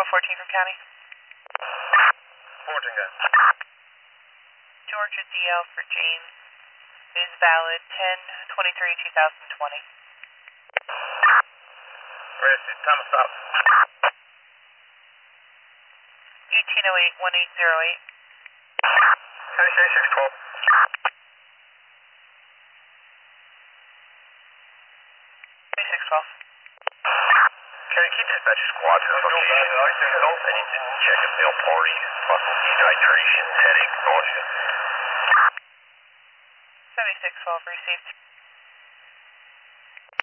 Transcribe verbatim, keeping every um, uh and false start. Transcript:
fourteen from county. fourteen, guys. Georgia D L for James is valid ten twenty-three two thousand twenty. Ready, time to stop. eighteen oh eight one eight zero eight. County six twelve. six twelve. Can you keep dispatch squad to association? I need to check if they'll party, muscle dehydration, headache, nausea. seventy-six twelve received.